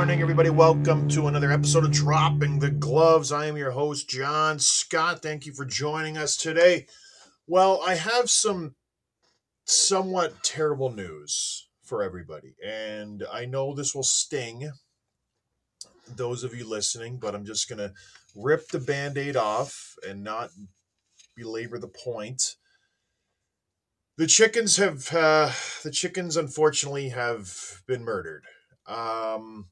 morning, everybody. Welcome to another episode of Dropping the Gloves. I am your host, John Scott. Thank you for joining us today. Well, I have some somewhat terrible news for everybody, and I know this will sting those of you listening, but I'm just going to rip the band-aid off and not belabor the point. The chickens unfortunately have been murdered. Um,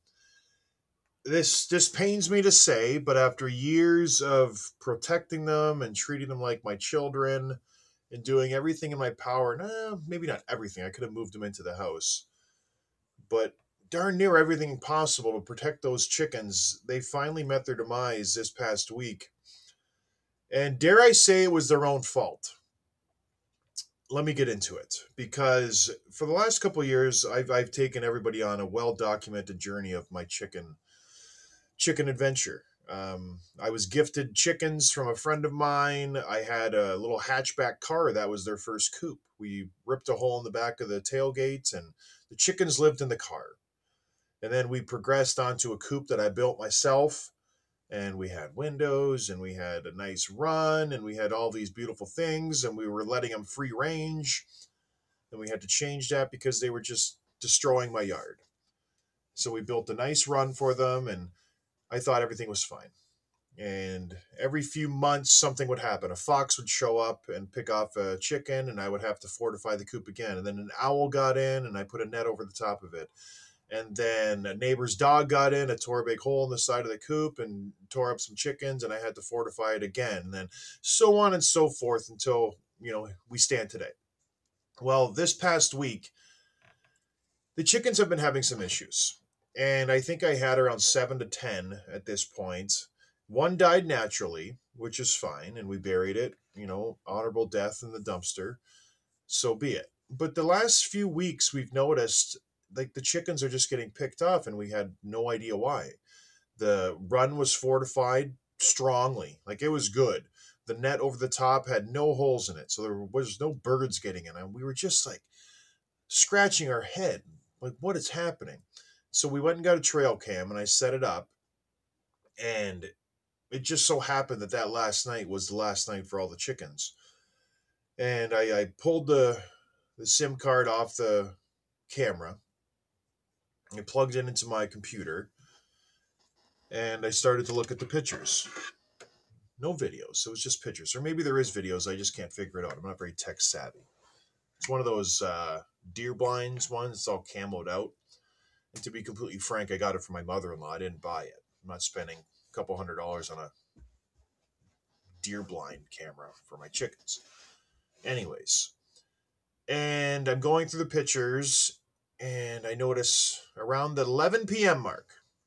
this pains me to say, but after years of protecting them and treating them like my children and doing everything in my power, maybe not everything, I could have moved them into the house, but darn near everything possible to protect those chickens, they finally met their demise this past week. And dare I say it was their own fault. Let me get into it, because for the last couple of years I've taken everybody on a well documented journey of my chicken adventure. I was gifted chickens from a friend of mine. I had a little hatchback car that was their first coop. We ripped a hole in the back of the tailgate, and the chickens lived in the car. And then we progressed onto a coop that I built myself, and we had windows, and we had a nice run, and we had all these beautiful things, and we were letting them free range. And we had to change that because they were just destroying my yard. So we built a nice run for them, and I thought everything was fine. And every few months, something would happen. A fox would show up and pick off a chicken, and I would have to fortify the coop again. And then an owl got in, and I put a net over the top of it. And then a neighbor's dog got in, it tore a big hole in the side of the coop and tore up some chickens, and I had to fortify it again. And then so on and so forth until, we stand today. Well, this past week, the chickens have been having some issues. And I think I had around 7 to 10 at this point. One died naturally, which is fine, and we buried it, honorable death in the dumpster. So be it. But the last few weeks, we've noticed like the chickens are just getting picked off, and we had no idea why. The run was fortified strongly, like it was good. The net over the top had no holes in it, so there was no birds getting in. And we were just like scratching our head, like what is happening? So we went and got a trail cam, and I set it up, and it just so happened that last night was the last night for all the chickens. And I pulled the SIM card off the camera. I plugged it into my computer, and I started to look at the pictures. No videos, so it was just pictures. Or maybe there is videos, I just can't figure it out. I'm not very tech savvy. It's one of those deer blinds ones. It's all camoed out. And to be completely frank, I got it from my mother-in-law. I didn't buy it. I'm not spending a couple $100 on a deer blind camera for my chickens. Anyways, and I'm going through the pictures, and I notice around the 11 p.m. mark,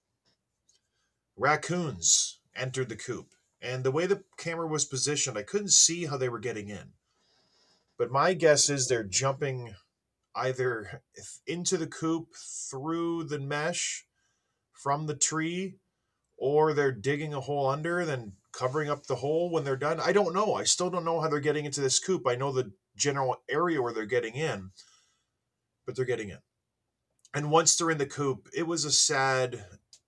raccoons entered the coop. And the way the camera was positioned, I couldn't see how they were getting in. But my guess is they're jumping either into the coop through the mesh from the tree, or they're digging a hole under, then covering up the hole when they're done. I don't know. I still don't know how they're getting into this coop. I know the general area where they're getting in, but they're getting in. And once they're in the coop, it was a sad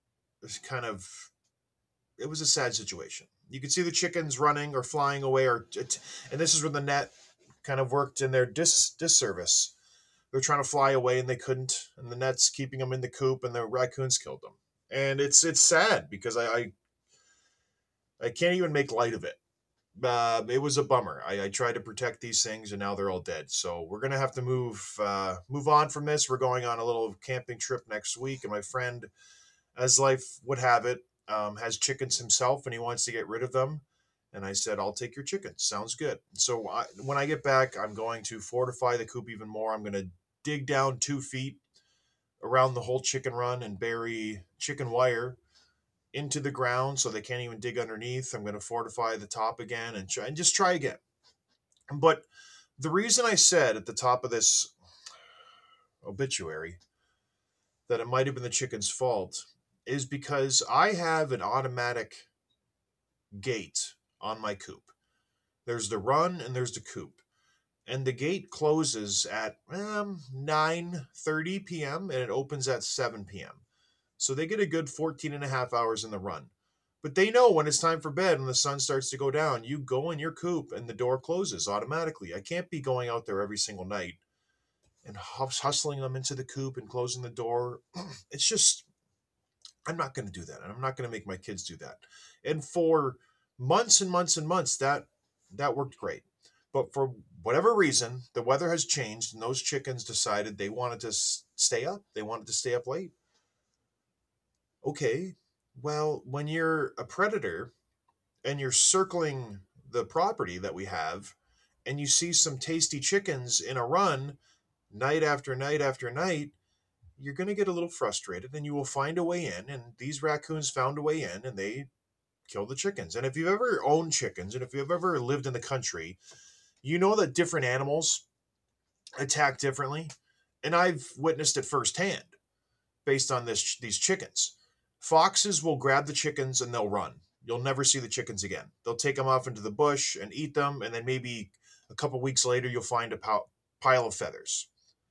situation. You could see the chickens running or flying away, and this is where the net kind of worked in their disservice. They're trying to fly away, and they couldn't, and the net's keeping them in the coop, and the raccoons killed them. And it's sad because I can't even make light of it. It was a bummer. I tried to protect these things, and now they're all dead. So we're gonna have to move on from this. We're going on a little camping trip next week, and my friend, as life would have it, has chickens himself, and he wants to get rid of them. And I said, I'll take your chickens. Sounds good. So when I get back, I'm going to fortify the coop even more. I'm going to dig down 2 feet around the whole chicken run and bury chicken wire into the ground so they can't even dig underneath. I'm going to fortify the top again and just try again. But the reason I said at the top of this obituary that it might have been the chicken's fault is because I have an automatic gate on my coop. There's the run and there's the coop. And the gate closes at 9:30 p.m. and it opens at 7 p.m. So they get a good 14 and a half hours in the run. But they know when it's time for bed, when the sun starts to go down, you go in your coop and the door closes automatically. I can't be going out there every single night and hustling them into the coop and closing the door. It's just, I'm not going to do that. And I'm not going to make my kids do that. And for months and months and months, that worked great. But for whatever reason, the weather has changed and those chickens decided they wanted to stay up. They wanted to stay up late. Okay, well, when you're a predator and you're circling the property that we have and you see some tasty chickens in a run night after night after night, you're going to get a little frustrated and you will find a way in. And these raccoons found a way in and they killed the chickens. And if you've ever owned chickens and if you've ever lived in the country, you know that different animals attack differently. And I've witnessed it firsthand based on these chickens. Foxes will grab the chickens and they'll run. You'll never see the chickens again. They'll take them off into the bush and eat them, and then maybe a couple weeks later you'll find a pile of feathers.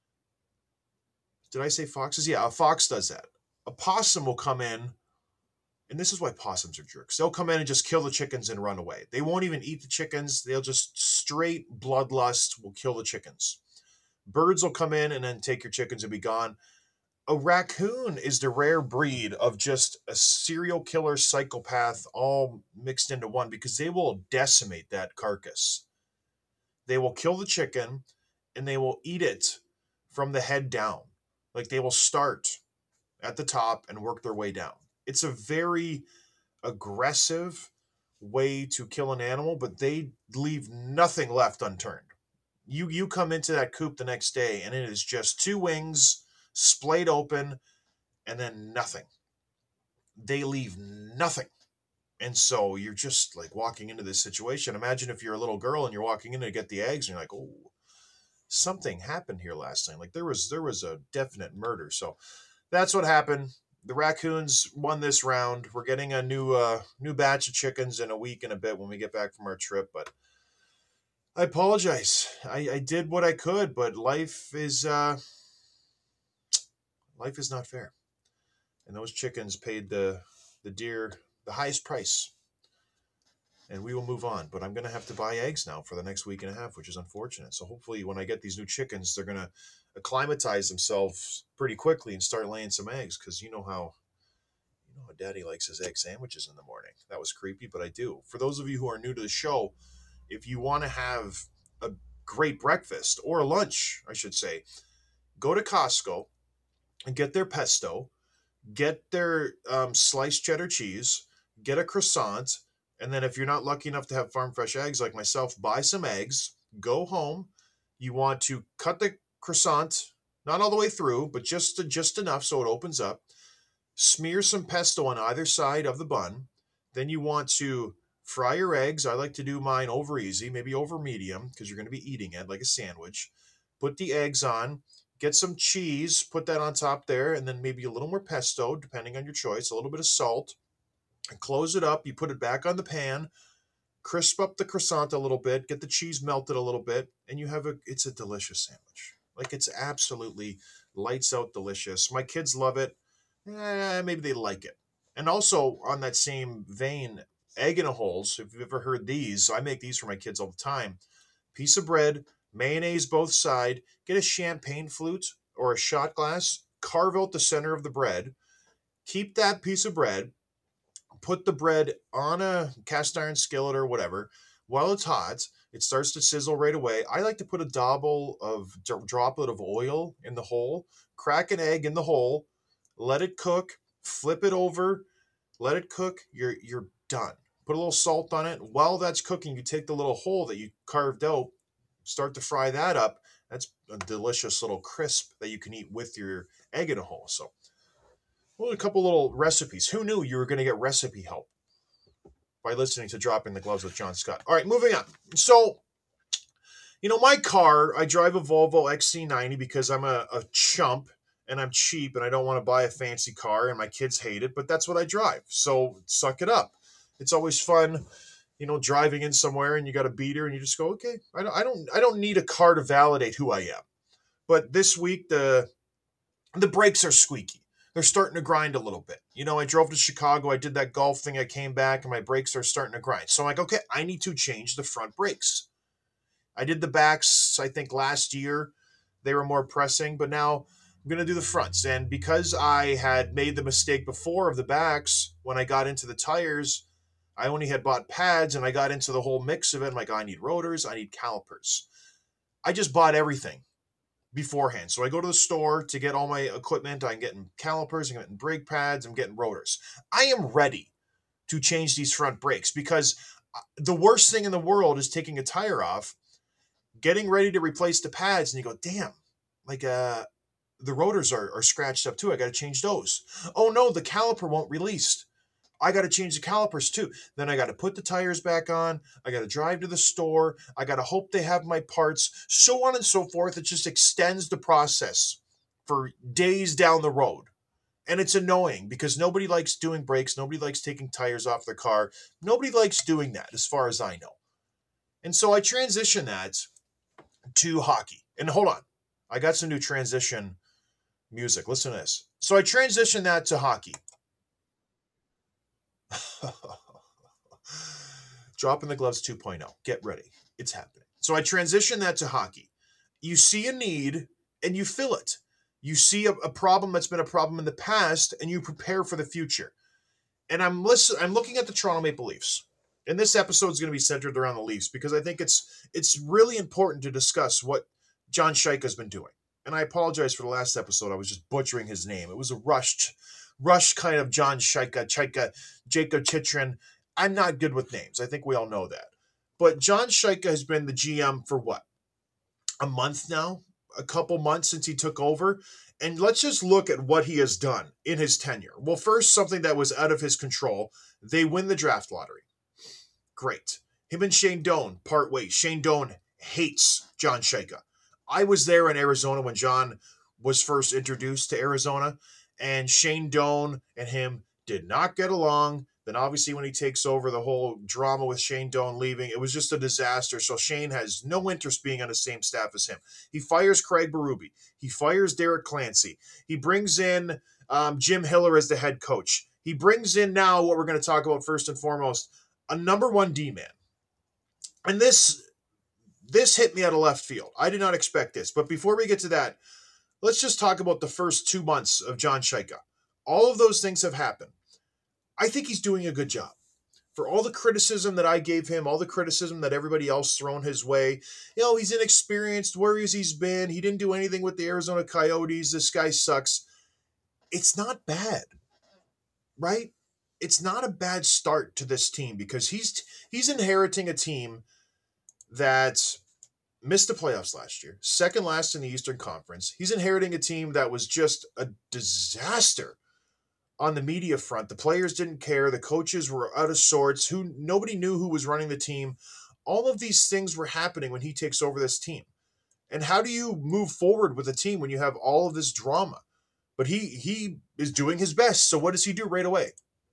Did I say foxes? Yeah, a fox does that. A possum will come in, and this is why possums are jerks. They'll come in and just kill the chickens and run away. They won't even eat the chickens. They'll just straight bloodlust will kill the chickens. Birds will come in and then take your chickens and be gone. A raccoon is the rare breed of just a serial killer psychopath all mixed into one because they will decimate that carcass. They will kill the chicken and they will eat it from the head down. Like they will start at the top and work their way down. It's a very aggressive way to kill an animal, but they leave nothing left unturned. You come into that coop the next day and it is just two wings splayed open and then nothing. They leave nothing. And so you're just like walking into this situation. Imagine if you're a little girl and you're walking in to get the eggs and you're like, oh, something happened here last night. Like there was a definite murder. So that's what happened. The raccoons won this round. We're getting a new batch of chickens in a week and a bit when we get back from our trip, but I apologize. I did what I could, but life is not fair. And those chickens paid the deer the highest price. And we will move on. But I'm going to have to buy eggs now for the next week and a half, which is unfortunate. So hopefully when I get these new chickens, they're going to acclimatize themselves pretty quickly and start laying some eggs. Because you know how Daddy likes his egg sandwiches in the morning. That was creepy, but I do. For those of you who are new to the show, if you want to have a great breakfast or a lunch, I should say, go to Costco and get their pesto, get their sliced cheddar cheese, get a croissant, and then if you're not lucky enough to have farm fresh eggs like myself, buy some eggs, go home. You want to cut the croissant, not all the way through, but just enough so it opens up. Smear some pesto on either side of the bun. Then you want to fry your eggs. I like to do mine over easy, maybe over medium, because you're going to be eating it like a sandwich. Put the eggs on. Get some cheese, put that on top there, and then maybe a little more pesto, depending on your choice, a little bit of salt, and close it up. You put it back on the pan, crisp up the croissant a little bit, get the cheese melted a little bit, and it's a delicious sandwich. Like it's absolutely lights out delicious. My kids love it. Maybe they like it. And also on that same vein, egg in a holes, if you've ever heard these, I make these for my kids all the time. Piece of bread, mayonnaise both side, get a champagne flute or a shot glass, carve out the center of the bread, keep that piece of bread, put the bread on a cast iron skillet or whatever. While it's hot, it starts to sizzle right away. I like to put a droplet of oil in the hole, crack an egg in the hole, let it cook, flip it over, let it cook. You're done. Put a little salt on it. While that's cooking, you take the little hole that you carved out, start to fry that up. That's a delicious little crisp that you can eat with your egg in a hole. So, well, a couple little recipes. Who knew you were going to get recipe help by listening to Dropping the Gloves with John Scott? All right, moving on. So, my car, I drive a Volvo XC90 because I'm a chump and I'm cheap and I don't want to buy a fancy car and my kids hate it, but that's what I drive. So suck it up. It's always fun, driving in somewhere and you got a beater and you just go, okay, I don't need a car to validate who I am. But this week the brakes are squeaky. they're starting to grind a little bit. I drove to Chicago, I did that golf thing, I came back, and my brakes are starting to grind. So I'm like, okay, I need to change the front brakes. I did the backs, I think, last year. They were more pressing, but now I'm going to do the fronts. And because I had made the mistake before of the backs, when I got into the tires, I only had bought pads and I got into the whole mix of it. I'm like, I need rotors, I need calipers. I just bought everything beforehand. So I go to the store to get all my equipment. I'm getting calipers, I'm getting brake pads, I'm getting rotors. I am ready to change these front brakes because the worst thing in the world is taking a tire off, getting ready to replace the pads, and you go, damn, like the rotors are scratched up too. I got to change those. Oh no, the caliper won't release. I got to change the calipers too. Then I got to put the tires back on. I got to drive to the store. I got to hope they have my parts, so on and so forth. It just extends the process for days down the road. And it's annoying because nobody likes doing brakes. Nobody likes taking tires off their car. Nobody likes doing that, as far as I know. And so I transition that to hockey. And hold on, I got some new transition music. Listen to this. So I transitioned that to hockey. Dropping the Gloves 2.0. Get ready. It's happening. So I transitioned that to hockey. You see a need and you fill it. You see a problem that's been a problem in the past and you prepare for the future. And I'm looking at the Toronto Maple Leafs. And this episode is going to be centered around the Leafs because I think it's really important to discuss what John Shaika has been doing. And I apologize for the last episode. I was just butchering his name. It was a rushed kind of John Shaika, Jacob Chitrin. I'm not good with names. I think we all know that. But John Shaika has been the GM for what? A month now? A couple months since he took over? And let's just look at what he has done in his tenure. Well, first, something that was out of his control. They win the draft lottery. Great. Him and Shane Doan part ways. Shane Doan hates John Shaika. I was there in Arizona when John was first introduced to Arizona, and Shane Doan and him did not get along. Then obviously when he takes over, the whole drama with Shane Doan leaving, it was just a disaster. So Shane has no interest being on the same staff as him. He fires Craig Berube. He fires Derek Clancy. He brings in Jim Hiller as the head coach. He brings in now what we're going to talk about first and foremost, a number one D-man. And this hit me out of left field. I did not expect this. But before we get to that, let's just talk about the first 2 months of John Shaika. All of those things have happened. I think he's doing a good job. For all the criticism that I gave him, all the criticism that everybody else thrown his way, he's inexperienced, where he's been, he didn't do anything with the Arizona Coyotes, this guy sucks. It's not bad, right? It's not a bad start to this team because he's inheriting a team that missed the playoffs last year, second last in the Eastern Conference. He's inheriting a team that was just a disaster on the media front. The players didn't care. The coaches were out of sorts. Nobody knew who was running the team. All of these things were happening when he takes over this team. And how do you move forward with a team when you have all of this drama? But he is doing his best. So what does he do right away?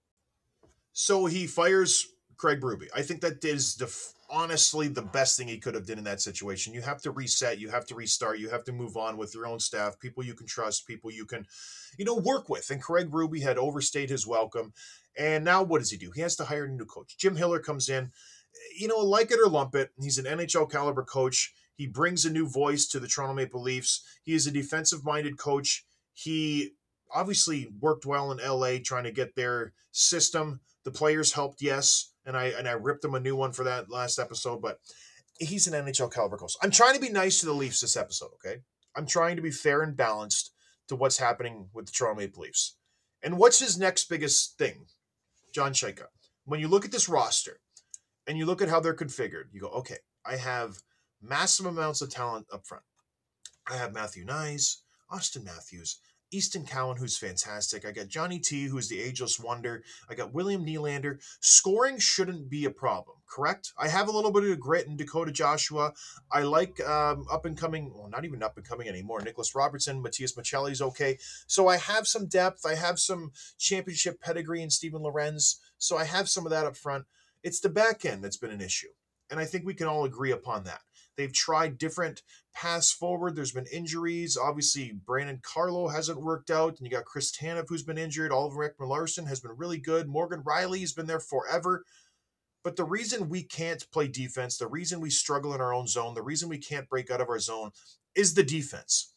So he fires Craig Berube. I think that is honestly the best thing he could have done in that situation. You have to reset, you have to restart, you have to move on with your own staff, people you can trust, people you can, work with. And Craig Berube had overstayed his welcome. And now what does he do? He has to hire a new coach. Jim Hiller comes in. Like it or lump it, he's an NHL caliber coach. He brings a new voice to the Toronto Maple Leafs. He is a defensive-minded coach. He obviously worked well in LA trying to get their system. The players helped, yes, and I ripped him a new one for that last episode, but he's an NHL caliber coach. I'm trying to be nice to the Leafs this episode, okay? I'm trying to be fair and balanced to what's happening with the Toronto Maple Leafs. And what's his next biggest thing? John Shaika. When you look at this roster and you look at how they're configured, you go, okay, I have massive amounts of talent up front. I have Matthew Knies, Austin Matthews, Easton Cowan, who's fantastic. I got Johnny T, who's the ageless wonder. I got William Nylander. Scoring shouldn't be a problem, correct? I have a little bit of grit in Dakota Joshua. I like up-and-coming, well, not even up-and-coming anymore, Nicholas Robertson, Matthias Maccelli's okay. So I have some depth. I have some championship pedigree in Steven Lorenz. So I have some of that up front. It's the back end that's been an issue. And I think we can all agree upon that. They've tried different paths forward. There's been injuries. Obviously, Brandon Carlo hasn't worked out. And you got Chris Tanev, who's been injured. Oliver Ekman-Larsson has been really good. Morgan Riley's been there forever. But the reason we can't play defense, the reason we struggle in our own zone, the reason we can't break out of our zone is the defense.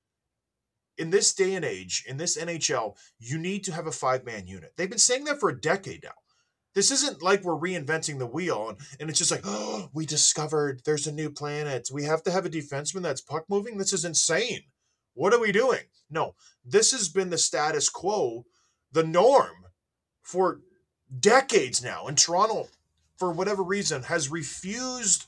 In this day and age, in this NHL, you need to have a five-man unit. They've been saying that for a decade now. This isn't like we're reinventing the wheel and it's just like, oh, we discovered there's a new planet. We have to have a defenseman that's puck moving. This is insane. What are we doing? No, this has been the status quo, the norm for decades now. And Toronto, for whatever reason, has refused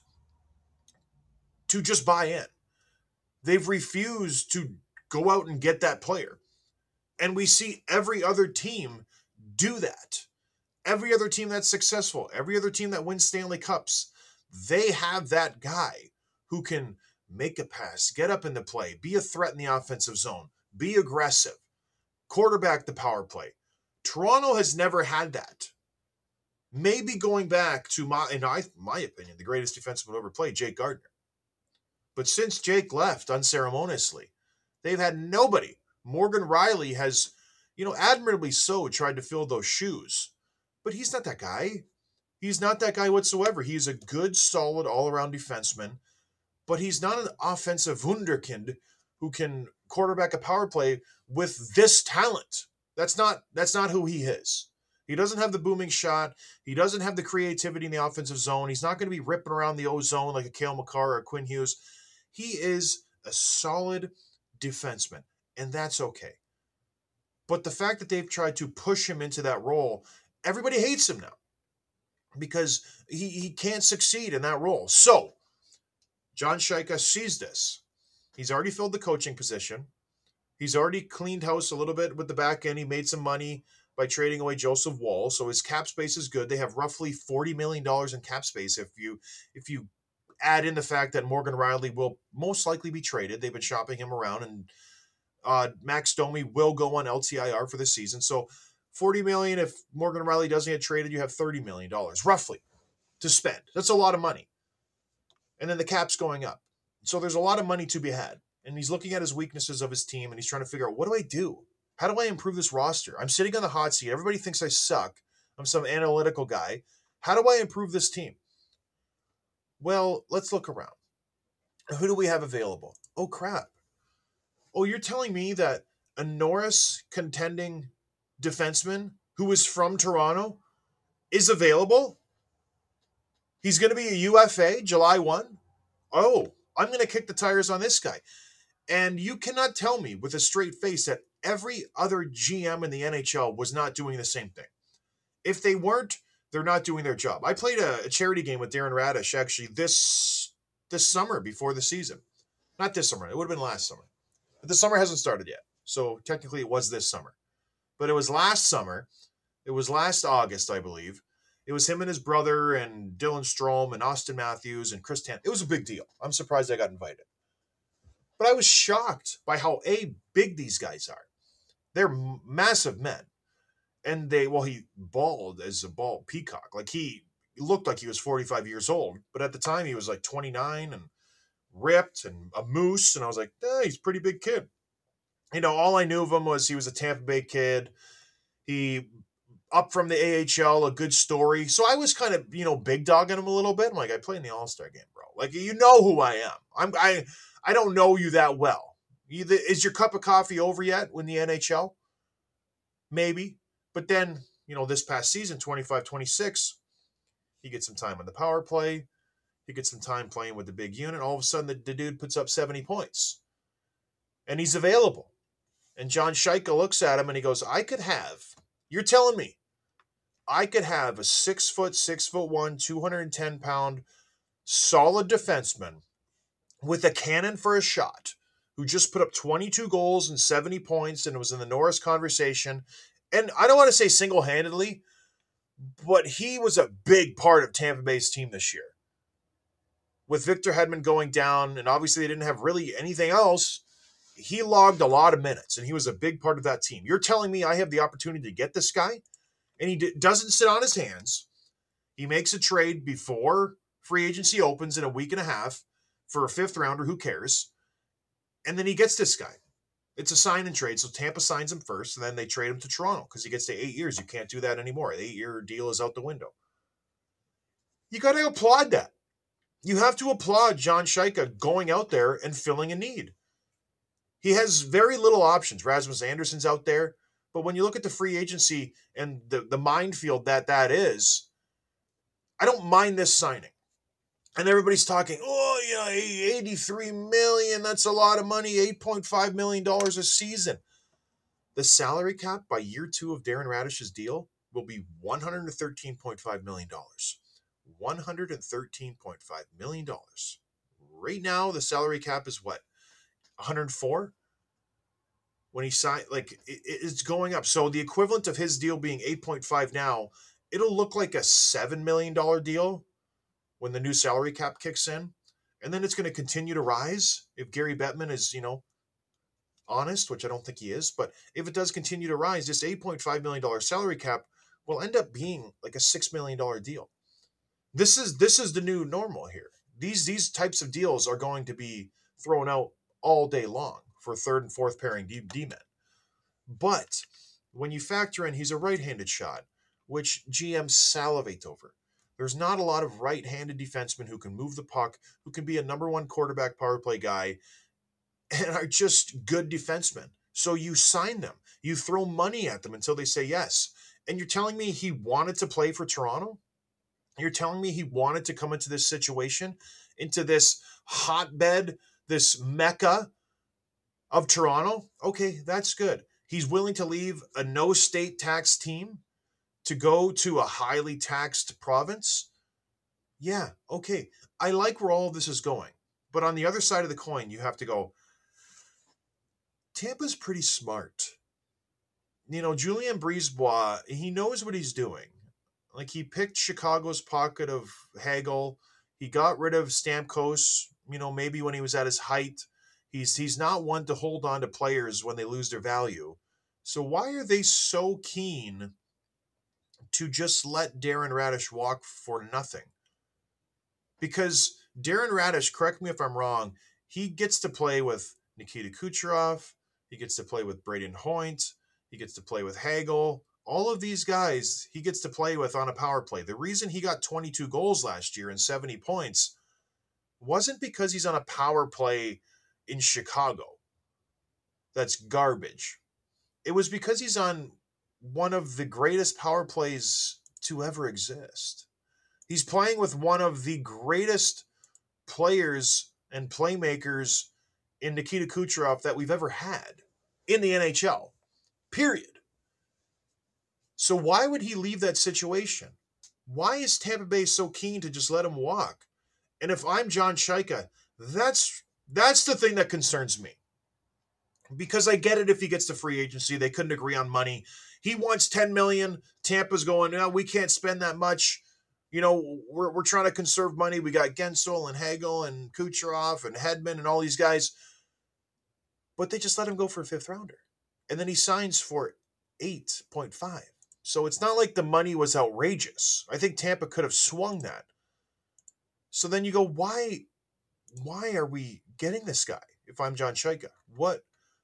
to just buy in. They've refused to go out and get that player. And we see every other team do that. Every other team that's successful, every other team that wins Stanley Cups, they have that guy who can make a pass, get up in the play, be a threat in the offensive zone, be aggressive, quarterback the power play. Toronto has never had that. Maybe going back to my opinion, the greatest defenseman ever played, Jake Gardiner. But since Jake left unceremoniously, they've had nobody. Morgan Riley has, admirably so, tried to fill those shoes. But he's not that guy. He's not that guy whatsoever. He's a good, solid, all-around defenseman, but he's not an offensive wunderkind who can quarterback a power play with this talent. That's not who he is. He doesn't have the booming shot. He doesn't have the creativity in the offensive zone. He's not going to be ripping around the O-zone like a Cale Makar or a Quinn Hughes. He is a solid defenseman, and that's okay. But the fact that they've tried to push him into that role, everybody hates him now because he can't succeed in that role. So, John Shaika sees this. He's already filled the coaching position. He's already cleaned house a little bit with the back end. He made some money by trading away Joseph Woll, so his cap space is good. They have roughly $40 million in cap space if you add in the fact that Morgan Riley will most likely be traded. They've been shopping him around, and Max Domi will go on LTIR for the season. So $40 million, if Morgan Riley doesn't get traded, you have $30 million, roughly, to spend. That's a lot of money. And then the cap's going up. So there's a lot of money to be had. And he's looking at his weaknesses of his team, and he's trying to figure out, what do I do? How do I improve this roster? I'm sitting on the hot seat. Everybody thinks I suck. I'm some analytical guy. How do I improve this team? Well, let's look around. Who do we have available? Oh, crap. Oh, you're telling me that a Norris contending defenseman who is from Toronto is available? He's going to be a UFA July 1? Oh, I'm going to kick the tires on this guy. And you cannot tell me with a straight face that every other GM in the NHL was not doing the same thing. If they weren't, they're not doing their job. I played a charity game with Darren Radish actually this summer before the season. Not this summer. It would have been last summer. But the summer hasn't started yet. So technically it was this summer. But it was last summer. It was last August, I believe. It was him and his brother and Dylan Strome and Austin Matthews and Chris Tan. It was a big deal. I'm surprised I got invited. But I was shocked by how big these guys are. They're massive men. And he bald as a bald peacock. Like he looked like he was 45 years old. But at the time he was like 29 and ripped and a moose. And I was like, he's a pretty big kid. All I knew of him was he was a Tampa Bay kid. He up from the AHL, a good story. So I was kind of, big dogging him a little bit. I'm like, I played in the All-Star game, bro. Like, you know who I am. I don't know you that well. Is your cup of coffee over yet in the NHL? Maybe. But then, this past season, 25-26, he gets some time on the power play. He gets some time playing with the big unit. All of a sudden, the dude puts up 70 points. And he's available. And John Shaika looks at him and he goes, you're telling me, I could have a 6'1", 210-pound, solid defenseman with a cannon for a shot who just put up 22 goals and 70 points and was in the Norris conversation. And I don't want to say single-handedly, but he was a big part of Tampa Bay's team this year. With Victor Hedman going down, and obviously they didn't have really anything else, he logged a lot of minutes, and he was a big part of that team. You're telling me I have the opportunity to get this guy? And he doesn't sit on his hands. He makes a trade before Free agency opens in a week and a half for a fifth rounder. Who cares? And then he gets this guy. It's a sign and trade. So Tampa signs him first, and then they trade him to Toronto because he gets to 8 years. You can't do that anymore. The 8-year deal is out the window. You got to applaud that. You have to applaud John Shaika going out there and filling a need. He has very little options. Rasmus Anderson's out there. But when you look at the free agency and the minefield that is, I don't mind this signing. And everybody's talking, oh, yeah, $83 million, that's a lot of money, $8.5 million a season. The salary cap by year 2 of Darren Radish's deal will be $113.5 million. $113.5 million. Right now, the salary cap is what? 104? When he signed, it's going up. So the equivalent of his deal being 8.5 now, it'll look like a $7 million deal when the new salary cap kicks in. And then it's going to continue to rise if Gary Bettman is, honest, which I don't think he is. But if it does continue to rise, this $8.5 million salary cap will end up being like a $6 million deal. This is the new normal here. These types of deals are going to be thrown out all day long for third and fourth pairing D-men. But when you factor in he's a right-handed shot, which GMs salivate over, there's not a lot of right-handed defensemen who can move the puck, who can be a number one quarterback power play guy, and are just good defensemen. So you sign them. You throw money at them until they say yes. And you're telling me he wanted to play for Toronto? You're telling me he wanted to come into this situation, into this hotbed, this mecca of Toronto? Okay, that's good. He's willing to leave a no state tax team to go to a highly taxed province? Yeah, okay. I like where all of this is going. But on the other side of the coin, you have to go, Tampa's pretty smart. Julien Brisebois, he knows what he's doing. Like, he picked Chicago's pocket of Hagel. He got rid of Stamkos, maybe when he was at his height. He's not one to hold on to players when they lose their value. So why are they so keen to just let Darren Radish walk for nothing? Because Darren Radish, correct me if I'm wrong, he gets to play with Nikita Kucherov. He gets to play with Braden Hoyt. He gets to play with Hagel. All of these guys he gets to play with on a power play. The reason he got 22 goals last year and 70 points wasn't because he's on a power play in Chicago. That's garbage. It was because he's on one of the greatest power plays to ever exist. He's playing with one of the greatest players and playmakers in Nikita Kucherov that we've ever had in the NHL. Period. So why would he leave that situation? Why is Tampa Bay so keen to just let him walk? And if I'm John Shaika, that's the thing that concerns me. Because I get it if he gets to free agency, they couldn't agree on money. He wants $10 million. Tampa's going, no, we can't spend that much. We're trying to conserve money. We got Gensel and Hagel and Kucherov and Hedman and all these guys. But they just let him go for a fifth rounder. And then he signs for 8.5. So it's not like the money was outrageous. I think Tampa could have swung that. So then you go, why are we getting this guy if I'm John Shaika? What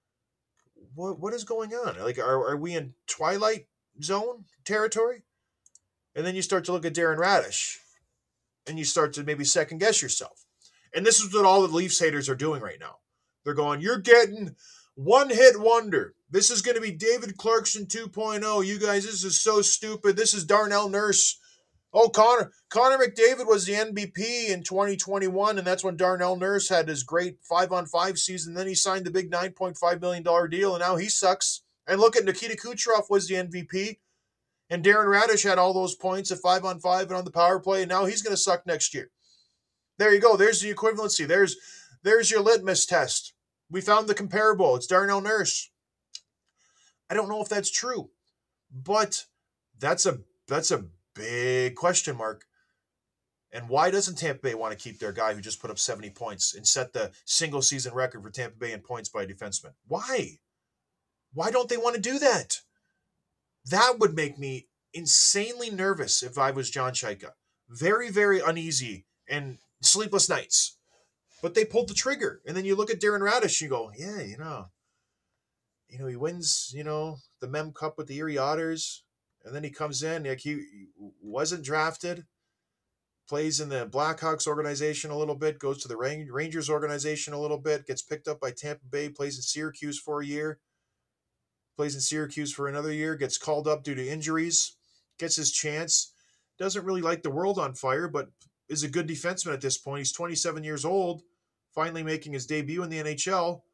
is going on? Like, are we in Twilight Zone territory? And then you start to look at Darren Radish, and you start to maybe second guess yourself. And this is what all the Leafs haters are doing right now. They're going, you're getting one-hit wonder. This is going to be David Clarkson 2.0. You guys, this is so stupid. This is Darnell Nurse. Oh, Connor McDavid was the MVP in 2021, and that's when Darnell Nurse had his great 5-on-5 season. Then he signed the big $9.5 million deal, and now he sucks. And look at Nikita Kucherov was the MVP, and Darren Radish had all those points at 5-on-5 and on the power play, and now he's going to suck next year. There you go. There's the equivalency. There's your litmus test. We found the comparable. It's Darnell Nurse. I don't know if that's true, but that's a big question mark. And why doesn't Tampa Bay want to keep their guy who just put up 70 points and set the single season record for Tampa Bay in points by a defenseman? Why? Why don't they want to do that? That would make me insanely nervous if I was John Shaika. Very, very uneasy and sleepless nights. But they pulled the trigger. And then you look at Darren Radish, you go, yeah, he wins, the Mem Cup with the Erie Otters. And then he comes in, like he wasn't drafted, plays in the Blackhawks organization a little bit, goes to the Rangers organization a little bit, gets picked up by Tampa Bay, plays in Syracuse for a year, plays in Syracuse for another year, gets called up due to injuries, gets his chance, doesn't really light the world on fire, but is a good defenseman at this point. He's 27 years old, finally making his debut in the NHL,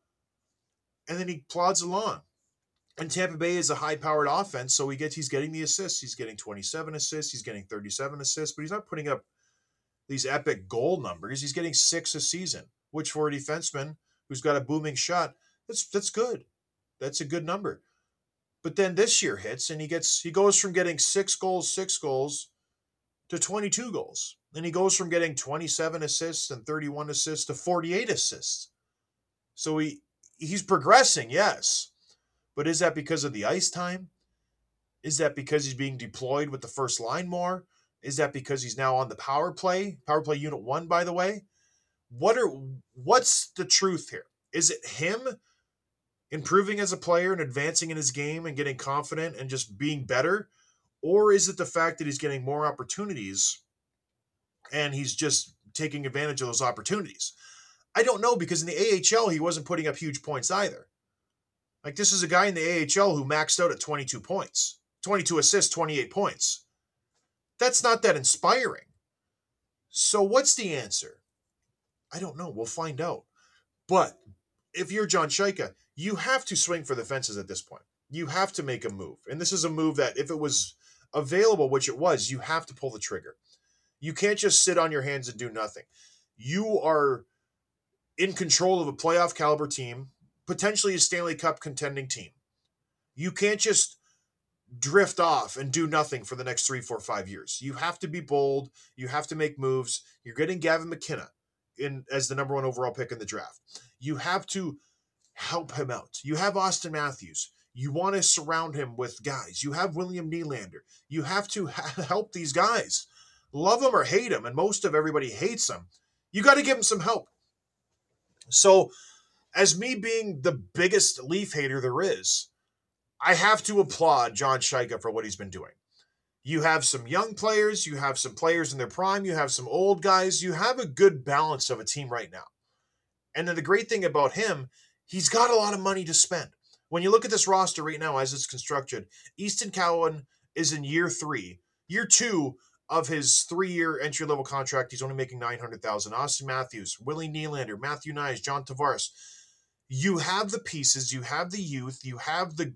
and then he plods along. And Tampa Bay is a high-powered offense, so he's getting the assists. He's getting 27 assists. He's getting 37 assists, but he's not putting up these epic goal numbers. He's getting 6 a season, which for a defenseman who's got a booming shot, that's good. That's a good number. But then this year hits, and he goes from getting 6 goals to 22 goals. And he goes from getting 27 assists and 31 assists to 48 assists. So he's progressing, yes. But is that because of the ice time? Is that because he's being deployed with the first line more? Is that because he's now on the power play unit 1, by the way? What's the truth here? Is it him improving as a player and advancing in his game and getting confident and just being better? Or is it the fact that he's getting more opportunities and he's just taking advantage of those opportunities? I don't know, because in the AHL, he wasn't putting up huge points either. Like, this is a guy in the AHL who maxed out at 22 points, 22 assists, 28 points. That's not that inspiring. So what's the answer? I don't know. We'll find out. But if you're John Shaika, you have to swing for the fences at this point. You have to make a move. And this is a move that, if it was available, which it was, you have to pull the trigger. You can't just sit on your hands and do nothing. You are in control of a playoff caliber team, potentially a Stanley Cup contending team. You can't just drift off and do nothing for the next 3, 4, 5 years. You have to be bold. You have to make moves. You're getting Gavin McKenna as the number 1 overall pick in the draft. You have to help him out. You have Austin Matthews. You want to surround him with guys. You have William Nylander. You have to help these guys. Love them or hate them, and most of everybody hates them. You got to give them some help. So, as me being the biggest Leaf hater there is, I have to applaud John Shaika for what he's been doing. You have some young players, you have some players in their prime, you have some old guys, you have a good balance of a team right now. And then the great thing about him, he's got a lot of money to spend. When you look at this roster right now as it's constructed, Easton Cowan is in year 3. Year 2 of his 3-year entry-level contract, he's only making $900,000. Austin Matthews, Willie Nylander, Matthew Knies, John Tavares. You have the pieces, you have the youth, you have the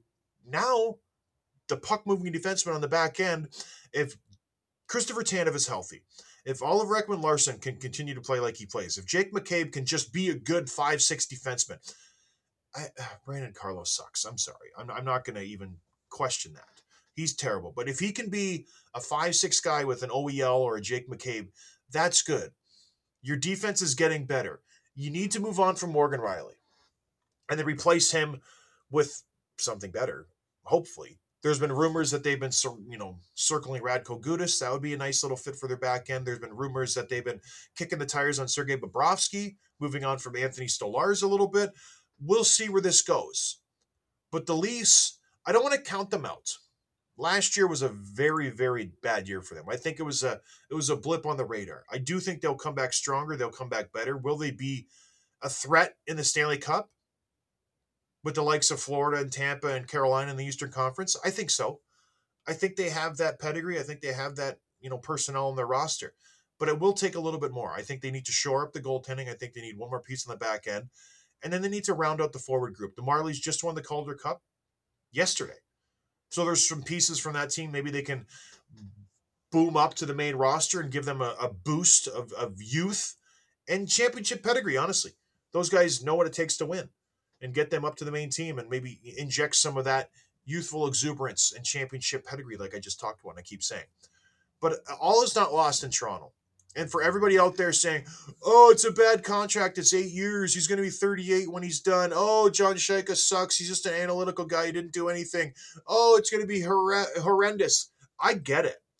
puck-moving defenseman on the back end. If Christopher Tanev is healthy, if Oliver Ekman-Larsson can continue to play like he plays, if Jake McCabe can just be a good 5'6" defenseman, Brandon Carlo sucks. I'm sorry. I'm not going to even question that. He's terrible. But if he can be a 5'6" guy with an OEL or a Jake McCabe, that's good. Your defense is getting better. You need to move on from Morgan Rielly and then replace him with something better, hopefully. There's been rumors that they've been, circling Radko Gudas. That would be a nice little fit for their back end. There's been rumors that they've been kicking the tires on Sergei Bobrovsky, moving on from Anthony Stolarz a little bit. We'll see where this goes. But the Leafs, I don't want to count them out. Last year was a very, very bad year for them. I think it was a blip on the radar. I do think they'll come back stronger. They'll come back better. Will they be a threat in the Stanley Cup with the likes of Florida and Tampa and Carolina in the Eastern Conference? I think so. I think they have that pedigree. I think they have that, personnel in their roster. But it will take a little bit more. I think they need to shore up the goaltending. I think they need one more piece on the back end. And then they need to round out the forward group. The Marlies just won the Calder Cup yesterday. So there's some pieces from that team. Maybe they can boom up to the main roster and give them a boost of youth and championship pedigree, honestly. Those guys know what it takes to win, and get them up to the main team and maybe inject some of that youthful exuberance and championship pedigree like I just talked about and I keep saying. But all is not lost in Toronto. And for everybody out there saying, oh, it's a bad contract, it's 8 years, he's going to be 38 when he's done. Oh, John Shaika sucks, he's just an analytical guy, he didn't do anything. Oh, it's going to be horrendous. I get it.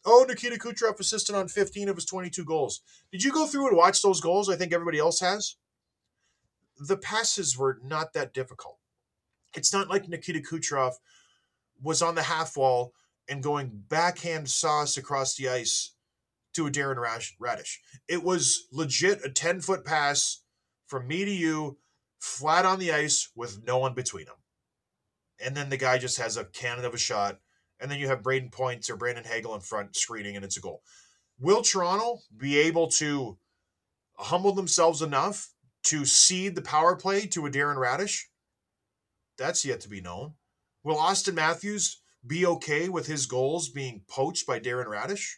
Oh, Nikita Kucherov assisted on 15 of his 22 goals. Did you go through and watch those goals? I think everybody else has. The passes were not that difficult. It's not like Nikita Kucherov was on the half wall and going backhand sauce across the ice to a Darren Radish. It was legit a 10-foot pass from me to you, flat on the ice with no one between them. And then the guy just has a cannon of a shot. And then you have Braden Points or Brandon Hagel in front screening, and it's a goal. Will Toronto be able to humble themselves enough to cede the power play to a Darren Radish? That's yet to be known. Will Austin Matthews be okay with his goals being poached by Darren Radish?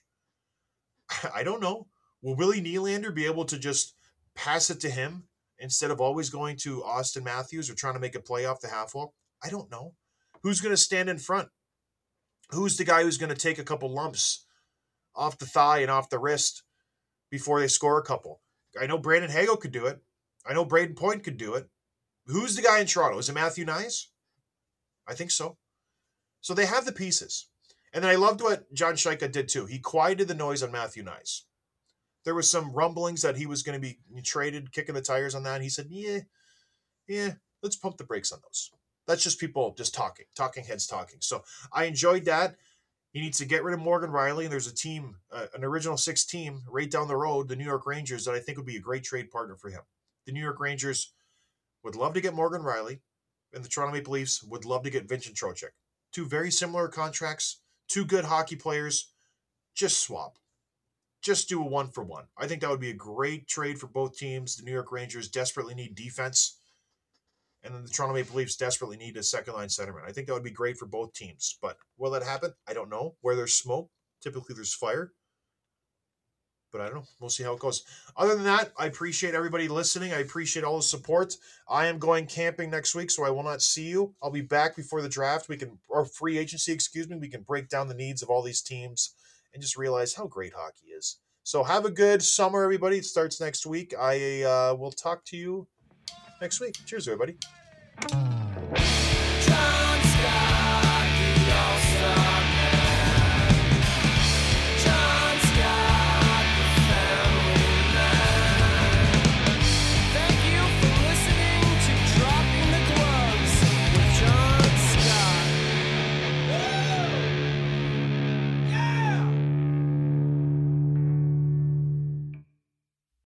I don't know. Will Willie Nylander be able to just pass it to him instead of always going to Austin Matthews or trying to make a play off the half wall? I don't know. Who's going to stand in front? Who's the guy who's going to take a couple lumps off the thigh and off the wrist before they score a couple? I know Brandon Hagel could do it. I know Braden Point could do it. Who's the guy in Toronto? Is it Matthew Knies? I think so. So they have the pieces. And then I loved what John Shaika did too. He quieted the noise on Matthew Knies. There was some rumblings that he was going to be traded, kicking the tires on that. And he said, yeah, let's pump the brakes on those. That's just people just talking heads talking. So I enjoyed that. He needs to get rid of Morgan Rielly. And there's a team, an original 6 team right down the road, the New York Rangers, that I think would be a great trade partner for him. The New York Rangers would love to get Morgan Rielly, and the Toronto Maple Leafs would love to get Vincent Trocheck. 2 very similar contracts, 2 good hockey players. Just swap. Just do a 1-for-1. I think that would be a great trade for both teams. The New York Rangers desperately need defense, and then the Toronto Maple Leafs desperately need a second-line centerman. I think that would be great for both teams. But will that happen? I don't know. Where there's smoke, typically there's fire. But I don't know. We'll see how it goes. Other than that, I appreciate everybody listening. I appreciate all the support. I am going camping next week, so I will not see you. I'll be back before the draft. Or free agency, excuse me. We can break down the needs of all these teams and just realize how great hockey is. So have a good summer, everybody. It starts next week. I will talk to you next week. Cheers, everybody.